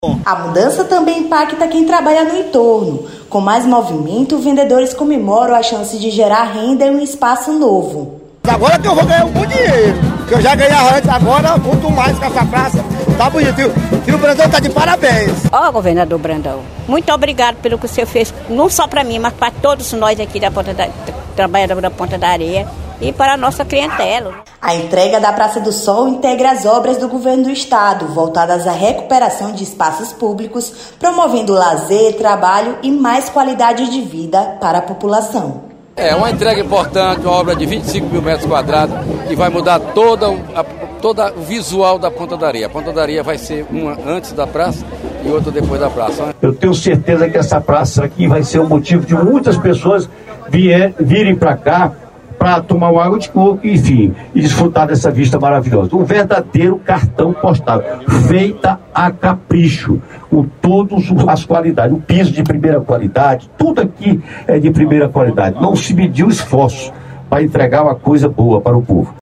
A mudança também impacta quem trabalha no entorno. Com mais movimento, vendedores comemoram a chance de gerar renda em um espaço novo. Agora que eu vou ganhar um bom dinheiro, que eu já ganhava antes, agora muito mais com essa praça. Tá bonito. E o Brandão tá de parabéns. Governador Brandão, muito obrigado pelo que o senhor fez, não só para mim, mas para todos nós aqui da trabalhadores da Ponta da Areia e para a nossa clientela. A entrega da Praça do Sol integra as obras do governo do estado, voltadas à recuperação de espaços públicos, promovendo lazer, trabalho e mais qualidade de vida para a população. É uma entrega importante, uma obra de 25 mil metros quadrados, que vai mudar todo o visual da Ponta da Areia. A Ponta da Areia vai ser uma antes da praça e outra depois da praça. Eu tenho certeza que essa praça aqui vai ser o motivo de muitas pessoas virem para cá para tomar uma água de coco, enfim, e desfrutar dessa vista maravilhosa. Um verdadeiro cartão postal, feita a capricho, com todas as qualidades, o piso de primeira qualidade, tudo aqui é de primeira qualidade. Não se mediu esforço para entregar uma coisa boa para o povo.